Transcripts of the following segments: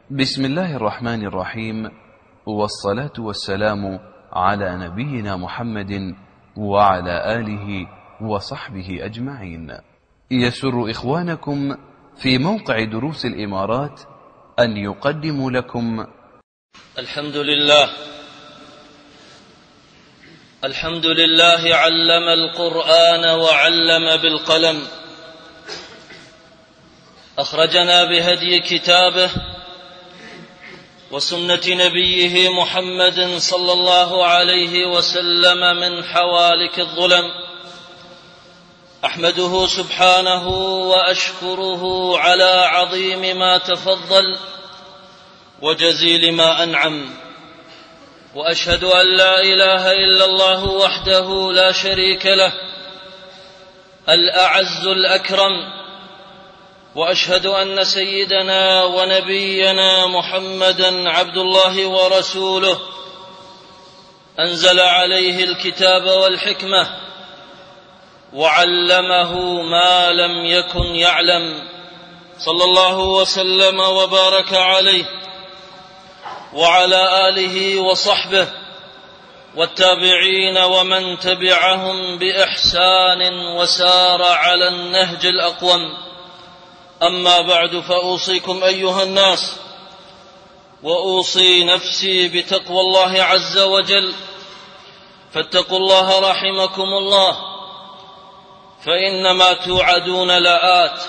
بسم الله الرحمن الرحيم، والصلاة والسلام على نبينا محمد وعلى آله وصحبه أجمعين. يسر إخوانكم في موقع دروس الإمارات أن يقدموا لكم الحمد لله علم القرآن وعلم بالقلم، أخرجنا بهدي كتابه وسنة نبيه محمد صلى الله عليه وسلم من حوالك الظلم. أحمده سبحانه وأشكره على عظيم ما تفضل وجزيل ما أنعم، وأشهد أن لا إله إلا الله وحده لا شريك له الأعز الأكرم، وأشهد أن سيدنا ونبينا محمدا عبد الله ورسوله أنزل عليه الكتاب والحكمة وعلمه ما لم يكن يعلم، صلى الله وسلم وبارك عليه وعلى آله وصحبه والتابعين ومن تبعهم بإحسان وسار على النهج الأقوم. أما بعد، فأوصيكم أيها الناس وأوصي نفسي بتقوى الله عز وجل، فاتقوا الله رحمكم الله، فإنما توعدون لآت،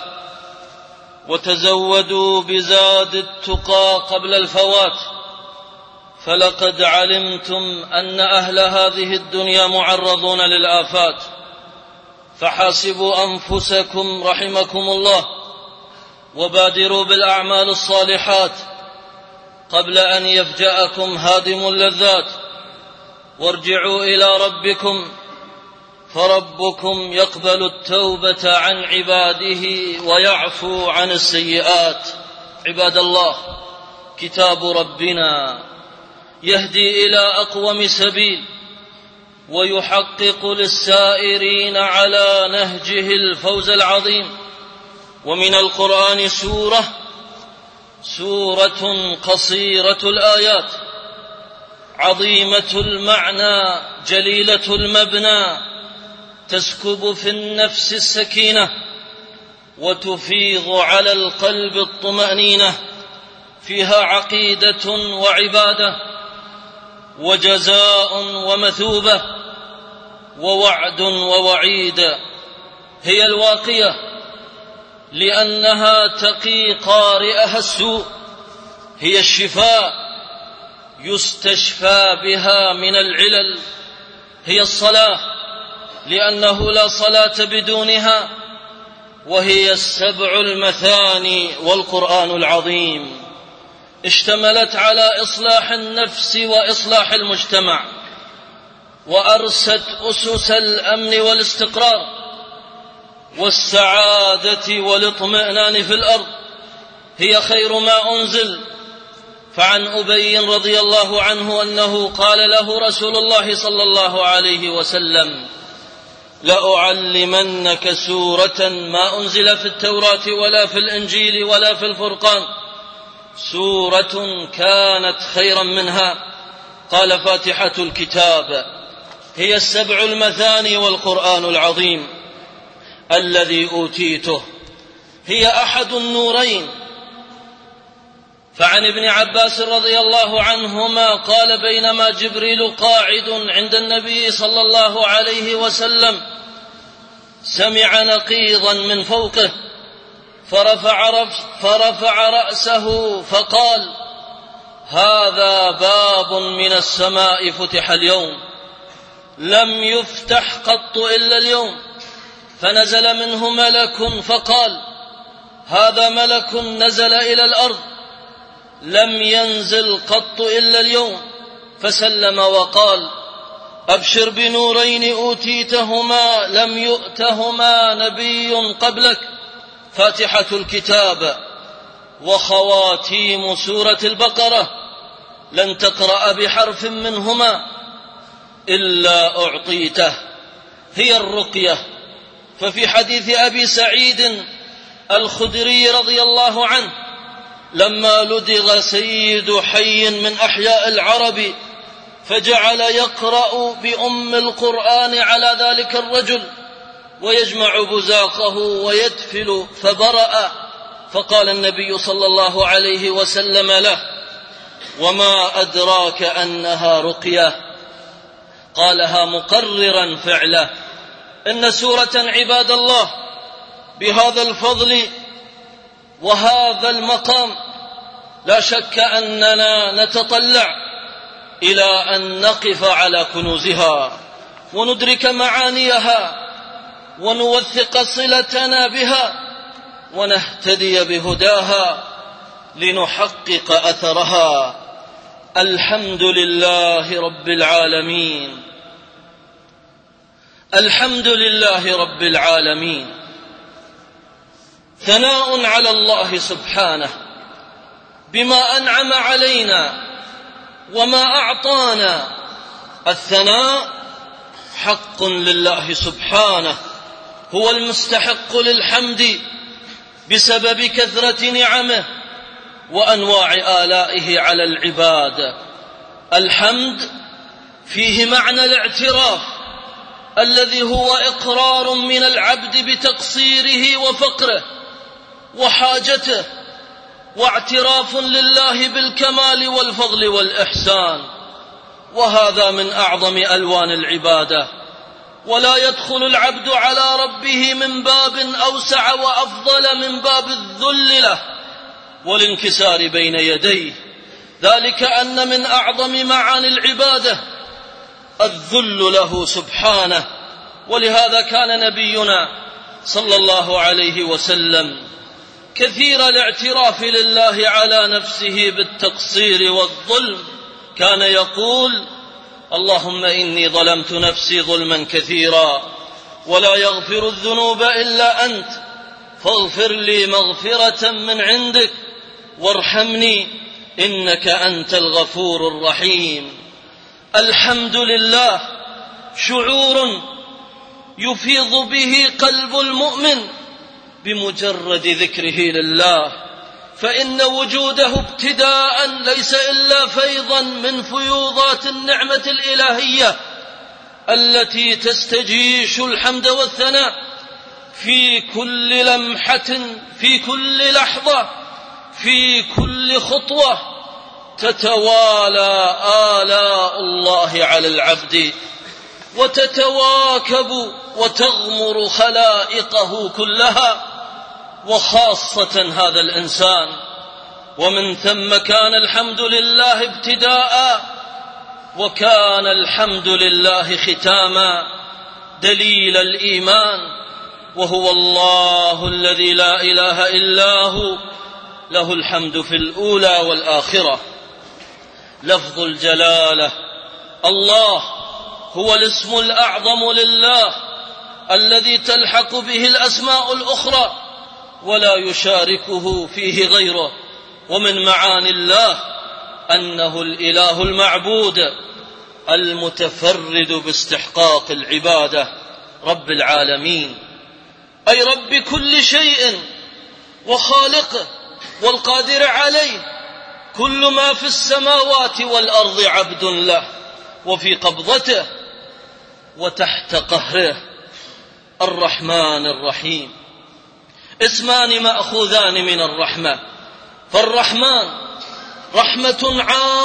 وتزودوا بزاد التقى قبل الفوات، فلقد علمتم أن أهل هذه الدنيا معرضون للآفات، فحاسبوا أنفسكم رحمكم الله، وبادروا بالأعمال الصالحات قبل أن يفجأكم هادم اللذات، وارجعوا إلى ربكم، فربكم يقبل التوبة عن عباده ويعفو عن السيئات. عباد الله، كتاب ربنا يهدي إلى أقوم سبيل، ويحقق للسائرين على نهجه الفوز العظيم. ومن القرآن سورة قصيرة الآيات، عظيمة المعنى، جليلة المبنى، تسكب في النفس السكينة وتفيض على القلب الطمأنينة، فيها عقيدة وعبادة وجزاء ومثوبة ووعد ووعيد. هي الواقية لأنها تقي قارئها السوء، هي الشفاء يستشفى بها من العلل، هي الصلاة لأنه لا صلاة بدونها، وهي السبع المثاني والقرآن العظيم. اشتملت على إصلاح النفس وإصلاح المجتمع، وأرست أسس الأمن والاستقرار والسعادة والاطمئنان في الأرض. هي خير ما أنزل. فعن أبي رضي الله عنه أنه قال له رسول الله صلى الله عليه وسلم: لأعلمنك سورة ما أنزل في التوراة ولا في الإنجيل ولا في الفرقان، سورة كانت خيرا منها. قال: فاتحة الكتاب. هي السبع المثاني والقرآن العظيم الذي أوتيته، هي أحد النورين. فعن ابن عباس رضي الله عنهما قال: بينما جبريل قاعد عند النبي صلى الله عليه وسلم سمع نقيضا من فوقه، فرفع رأسه فقال: هذا باب من السماء فتح اليوم، لم يفتح قط إلا اليوم. فنزل منه ملك فقال: هذا ملك نزل إلى الأرض، لم ينزل قط إلا اليوم. فسلم وقال: أبشر بنورين أوتيتهما لم يؤتهما نبي قبلك، فاتحة الكتاب وخواتيم سورة البقرة، لن تقرأ بحرف منهما إلا أعطيته. هي الرقية. ففي حديث أبي سعيد الخدري رضي الله عنه لما لدغ سيد حي من أحياء العرب فجعل يقرأ بأم القرآن على ذلك الرجل ويجمع بزاقه ويدفل فبرأ، فقال النبي صلى الله عليه وسلم له: وما أدراك أنها رقية؟ قالها مقررا فعله. إن سورة عباد الله بهذا الفضل وهذا المقام لا شك أننا نتطلع إلى أن نقف على كنوزها وندرك معانيها ونوثق صلتنا بها ونهتدي بهداها لنحقق أثرها. الحمد لله رب العالمين، الحمد لله رب العالمين. ثناء على الله سبحانه بما أنعم علينا وما أعطانا. الثناء حق لله سبحانه، هو المستحق للحمد بسبب كثرة نعمه وأنواع آلائه على العباد. الحمد فيه معنى الاعتراف الذي هو إقرار من العبد بتقصيره وفقره وحاجته، واعتراف لله بالكمال والفضل والإحسان، وهذا من أعظم ألوان العبادة. ولا يدخل العبد على ربه من باب أوسع وأفضل من باب الذل له والانكسار بين يديه، ذلك أن من أعظم معاني العبادة الذل له سبحانه. ولهذا كان نبينا صلى الله عليه وسلم كثير الاعتراف لله على نفسه بالتقصير والظلم. كان يقول: اللهم إني ظلمت نفسي ظلما كثيرا ولا يغفر الذنوب إلا أنت فاغفر لي مغفرة من عندك وارحمني إنك أنت الغفور الرحيم. الحمد لله شعور يفيض به قلب المؤمن بمجرد ذكره لله، فإن وجوده ابتداء ليس إلا فيضا من فيوضات النعمة الإلهية التي تستجيش الحمد والثناء في كل لمحة، في كل لحظة، في كل خطوة تتوالى آلاء الله على العبد وتتواكب وتغمر خلائقه كلها وخاصة هذا الإنسان. ومن ثم كان الحمد لله ابتداء وكان الحمد لله ختاما دليل الإيمان، وهو الله الذي لا إله إلا هو له الحمد في الأولى والآخرة. لفظ الجلالة الله هو الاسم الأعظم لله الذي تلحق به الأسماء الأخرى ولا يشاركه فيه غيره. ومن معاني الله أنه الإله المعبود المتفرد باستحقاق العبادة، رب العالمين، أي رب كل شيء وخالقه والقادر عليه. كل ما في السماوات والأرض عبد له وفي قبضته وتحت قهره. الرحمن الرحيم اسمان مأخوذان من الرحمة، فالرحمن رحمة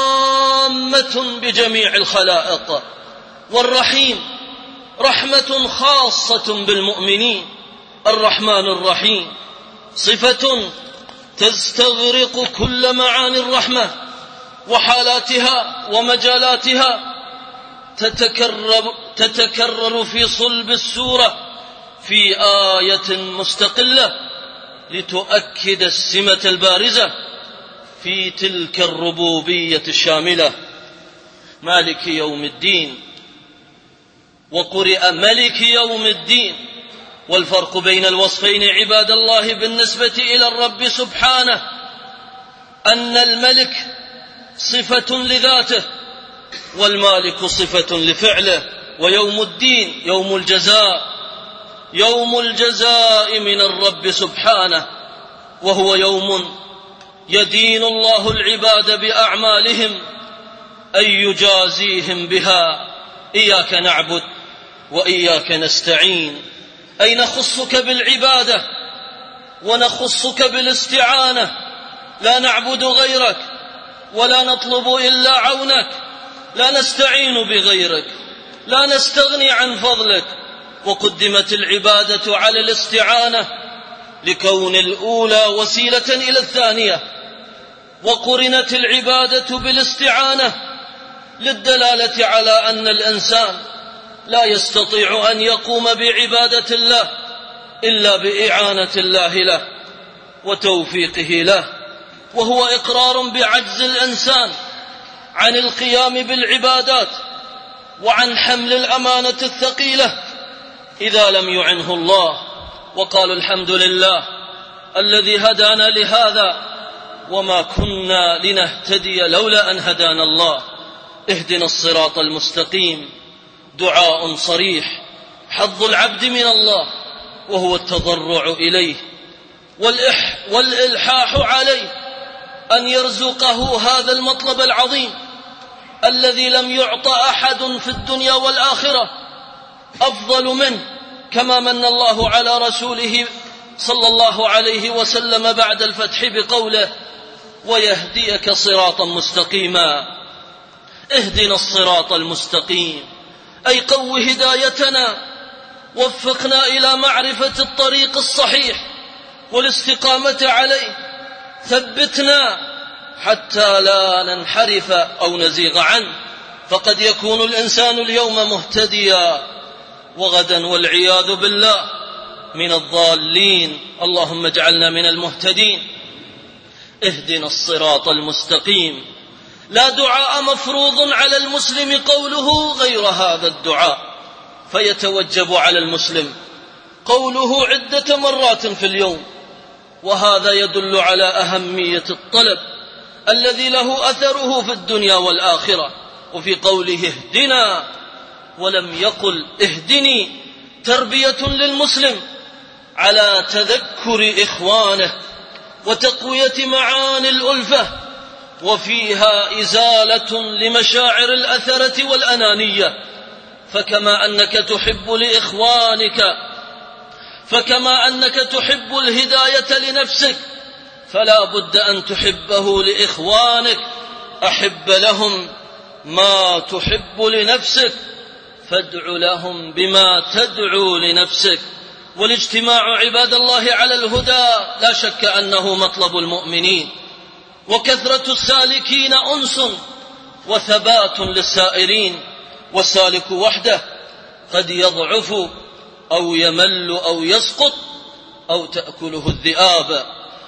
عامة بجميع الخلائق، والرحيم رحمة خاصة بالمؤمنين. الرحمن الرحيم صفة تستغرق كل معاني الرحمة وحالاتها ومجالاتها، تتكرر في صلب السورة في آية مستقلة لتؤكد السمة البارزة في تلك الربوبية الشاملة. مالك يوم الدين، وقرئ ملك يوم الدين. والفرق بين الوصفين عباد الله بالنسبة إلى الرب سبحانه أن الملك صفة لذاته والمالك صفة لفعله. ويوم الدين يوم الجزاء، يوم الجزاء من الرب سبحانه، وهو يوم يدين الله العباد بأعمالهم أي يجازيهم بها. إياك نعبد وإياك نستعين، أي نخصك بالعبادة ونخصك بالاستعانة، لا نعبد غيرك ولا نطلب إلا عونك، لا نستعين بغيرك، لا نستغني عن فضلك. وقدمت العبادة على الاستعانة لكون الأولى وسيلة إلى الثانية، وقرنت العبادة بالاستعانة للدلالة على أن الإنسان لا يستطيع أن يقوم بعبادة الله إلا بإعانة الله له وتوفيقه له، وهو إقرار بعجز الإنسان عن القيام بالعبادات وعن حمل الأمانة الثقيلة إذا لم يعنه الله. وقالوا الحمد لله الذي هدانا لهذا وما كنا لنهتدي لولا أن هدانا الله. اهدنا الصراط المستقيم دعاء صريح حظ العبد من الله، وهو التضرع إليه والإلحاح عليه أن يرزقه هذا المطلب العظيم الذي لم يعط أحد في الدنيا والآخرة أفضل منه، كما من الله على رسوله صلى الله عليه وسلم بعد الفتح بقوله ويهديك صراطا مستقيما. اهدنا الصراط المستقيم أي قو هدايتنا، وفقنا إلى معرفة الطريق الصحيح والاستقامة عليه، ثبتنا حتى لا ننحرف أو نزيغ عنه، فقد يكون الإنسان اليوم مهتديا وغدا والعياذ بالله من الضالين. اللهم اجعلنا من المهتدين. اهدنا الصراط المستقيم. لا دعاء مفروض على المسلم قوله غير هذا الدعاء، فيتوجب على المسلم قوله عدة مرات في اليوم، وهذا يدل على أهمية الطلب الذي له أثره في الدنيا والآخرة. وفي قوله اهدنا ولم يقل اهدني تربية للمسلم على تذكر إخوانه وتقوية معاني الألفة، وفيها إزالة لمشاعر الأثرة والأنانية. فكما أنك تحب الهداية لنفسك فلا بد أن تحبه لإخوانك. أحب لهم ما تحب لنفسك، فادع لهم بما تدعو لنفسك. والاجتماع عباد الله على الهدى لا شك أنه مطلب المؤمنين، وكثرة السالكين أنس وثبات للسائرين. والسالك وحده قد يضعف أو يمل أو يسقط أو تأكله الذئاب.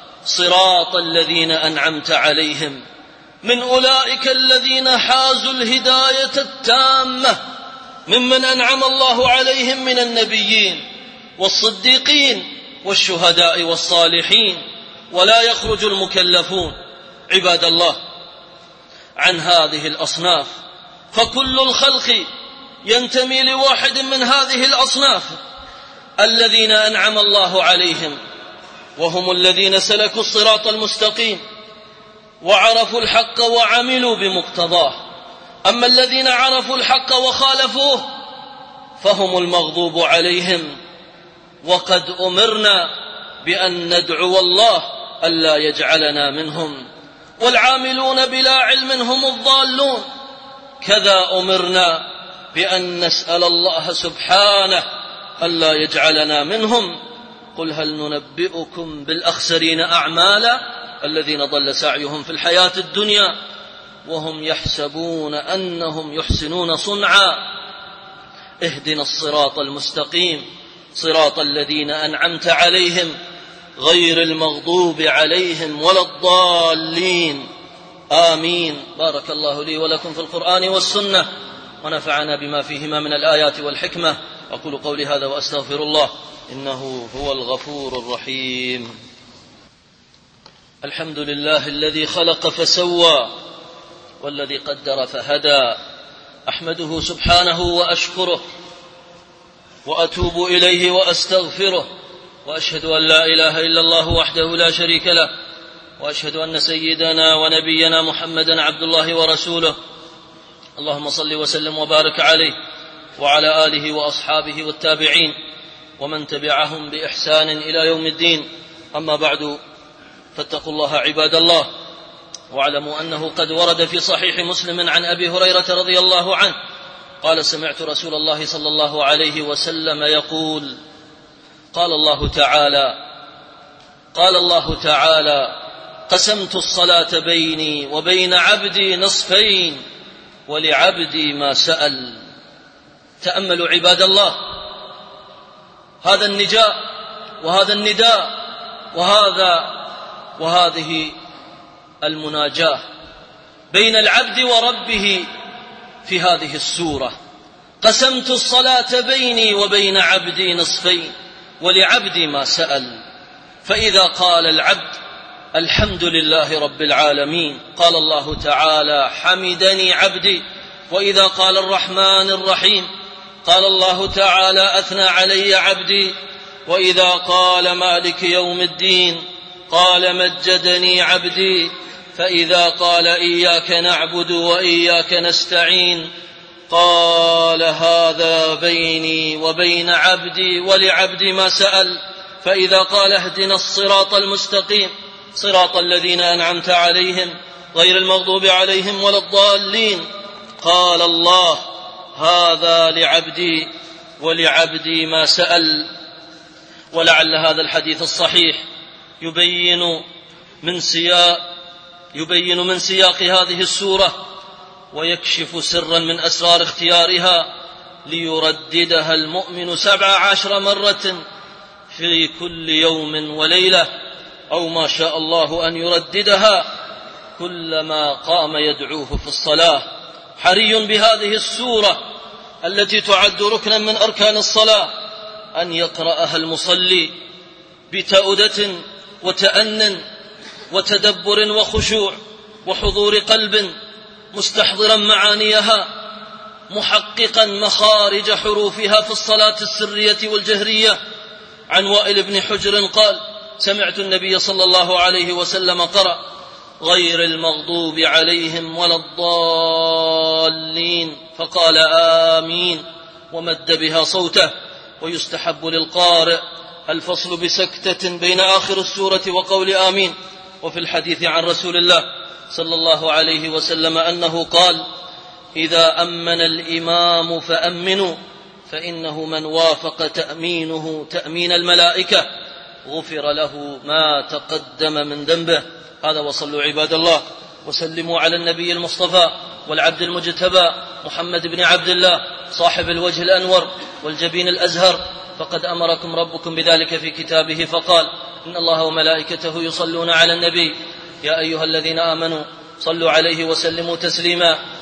صراط الذين أنعمت عليهم من أولئك الذين حازوا الهداية التامة ممن أنعم الله عليهم من النبيين والصديقين والشهداء والصالحين. ولا يخرج المكلفون عباد الله عن هذه الأصناف، فكل الخلق ينتمي لواحد من هذه الأصناف الذين أنعم الله عليهم، وهم الذين سلكوا الصراط المستقيم وعرفوا الحق وعملوا بمقتضاه. أما الذين عرفوا الحق وخالفوه فهم المغضوب عليهم، وقد أمرنا بأن ندعو الله ألا يجعلنا منهم. والعاملون بلا علم هم الضالون، كذا أمرنا بأن نسأل الله سبحانه ألا يجعلنا منهم. قل هل ننبئكم بالأخسرين أعمالا الذين ضل سعيهم في الحياة الدنيا وهم يحسبون أنهم يحسنون صنعا. اهدنا الصراط المستقيم صراط الذين أنعمت عليهم غير المغضوب عليهم ولا الضالين. آمين. بارك الله لي ولكم في القرآن والسنة، ونفعنا بما فيهما من الآيات والحكمة. أقول قولي هذا وأستغفر الله إنه هو الغفور الرحيم. الحمد لله الذي خلق فسوى والذي قدر فهدى. أحمده سبحانه وأشكره وأتوب إليه وأستغفره، وأشهد أن لا إله إلا الله وحده لا شريك له وأشهد أن سيدنا ونبينا محمدا عبد الله ورسوله. اللهم صل وسلم وبارك عليه وعلى آله وأصحابه والتابعين ومن تبعهم بإحسان إلى يوم الدين. أما بعد، فاتقوا الله عباد الله، واعلموا أنه قد ورد في صحيح مسلم عن أبي هريرة رضي الله عنه قال: سمعت رسول الله صلى الله عليه وسلم يقول: قال الله تعالى: قسمت الصلاة بيني وبين عبدي نصفين ولعبدي ما سأل. تأملوا عباد الله هذا النجاء وهذا النداء وهذه المناجاة بين العبد وربه في هذه السورة. قسمت الصلاة بيني وبين عبدي نصفين ولعبدي ما سأل. فإذا قال العبد: الحمد لله رب العالمين، قال الله تعالى: حمدني عبدي. وإذا قال الرحمن الرحيم، قال الله تعالى: أثنى علي عبدي. وإذا قال مالك يوم الدين، قال: مجدني عبدي. فإذا قال إياك نعبد وإياك نستعين، قال: هذا بيني وبين عبدي ولعبدي ما سأل. فإذا قال: اهدنا الصراط المستقيم صراط الذين أنعمت عليهم غير المغضوب عليهم ولا الضالين، قال الله: هذا لعبدي ولعبدي ما سأل. ولعل هذا الحديث الصحيح يبين من سياق هذه السورة ويكشف سرا من أسرار اختيارها ليرددها المؤمن 17 مرة في كل يوم وليلة، أو ما شاء الله أن يرددها كلما قام يدعوه في الصلاة. حري بهذه السورة التي تعد ركنا من أركان الصلاة أن يقرأها المصلي بتأدة وتأنن وتدبر وخشوع وحضور قلب، مستحضرا معانيها، محققا مخارج حروفها في الصلاة السرية والجهرية. عن وائل بن حجر قال: سمعت النبي صلى الله عليه وسلم قرأ: غير المغضوب عليهم ولا الضالين، فقال: آمين، ومد بها صوته. ويستحب للقارئ الفصل بسكتة بين آخر السورة وقول آمين. وفي الحديث عن رسول الله صلى الله عليه وسلم أنه قال: إذا أمن الإمام فأمنوا، فإنه من وافق تأمينه تأمين الملائكة غفر له ما تقدم من ذنبه. هذا. وصلوا عباد الله وسلموا على النبي المصطفى والعبد المجتبى محمد بن عبد الله صاحب الوجه الأنور والجبين الأزهر، فقد أمركم ربكم بذلك في كتابه فقال: إن الله وملائكته يصلون على النبي يا أيها الذين آمنوا صلوا عليه وسلموا تسليما.